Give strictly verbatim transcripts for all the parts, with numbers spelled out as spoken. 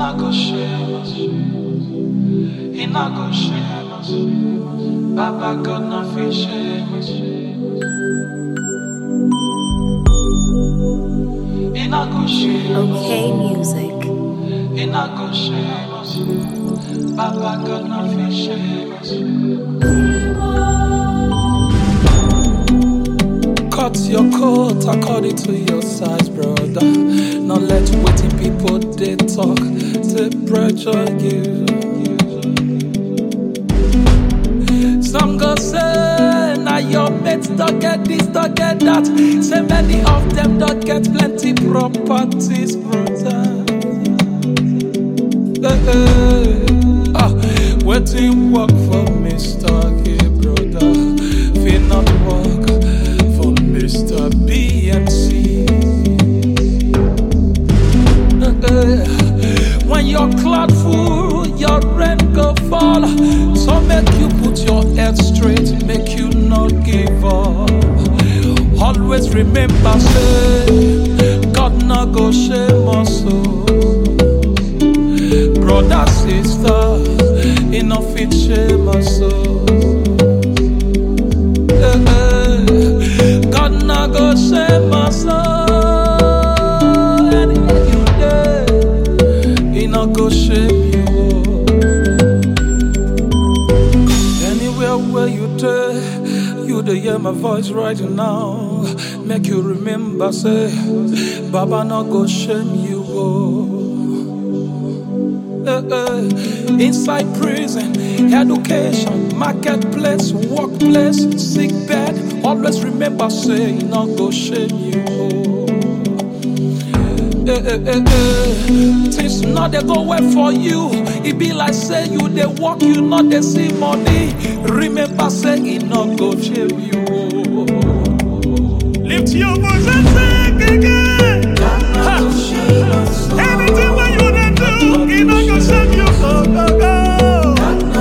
not go shame us. He not go shame us. Baba God not feel shame us. He not go shame us. Okay, music. He not go shame us. Baba God not feel shame us. Cut your coat according to your size, brother. Not let waiting people they talk to pressure you. Some go say, now your mates don't get this, don't get that. Say many of them don't get plenty properties, brother. Hey, hey. Ah, waiting work for Mister K, brother. Fear not work for Mister B M C. Hey, hey. When your cloud full, your rent go fall. So make you put your head straight, make you not give up. Always remember, say, God not go shame us. Brother, sister, enough it shame us. God not go shame us. Anywhere you there, he not go shame you. Anywhere where you there, you dey hear my voice right now. Make you remember, say, Baba not go shame you. Uh, uh, inside prison, education, marketplace, workplace, sick bed. Always remember, say, he not go shame you. Uh, uh, uh, uh. Things not they go well for you. It be like say you they work, you not they see money. Remember, say, he not go shame you. Lift your voice and sing again. Anything what you done do, he not go shame you. Go, go, go.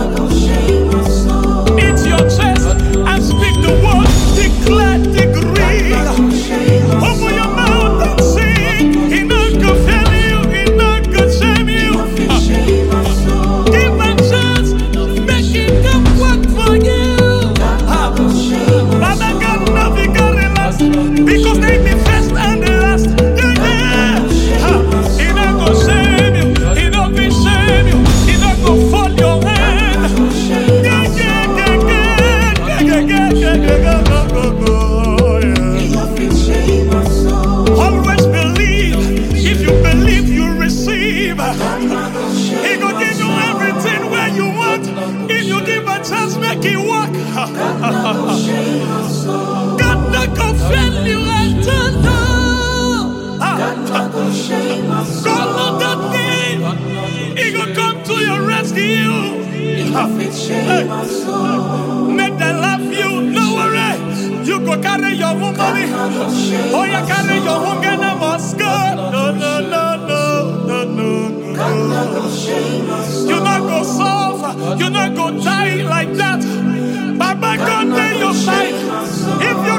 It's your chest and speak the word, declare, decree. Open your mouth and sing. He not go fail you, he not go shame you. Give a chance, make it come work for you. Father God, nothing got the last, because they be first and the last. Yeah, yeah. He not go shame you, he not be shame you, he not go fall your hand. Yeah, yeah, yeah, yeah, yeah, yeah, yeah, yeah, go, go, go, yeah. Always believe, if you believe, you receive. He go give you everything where you want. If you give a chance, make it work. God not go fail you and turn no. God not that game. He go come to your rescue. Hey. Make them laugh you, no worry. You go carry your own money. Oh, you carry your own girl, I must go. No, no, no, no, no, no, no. You not go suffer. You not go die like that. Baba God, on your side. If you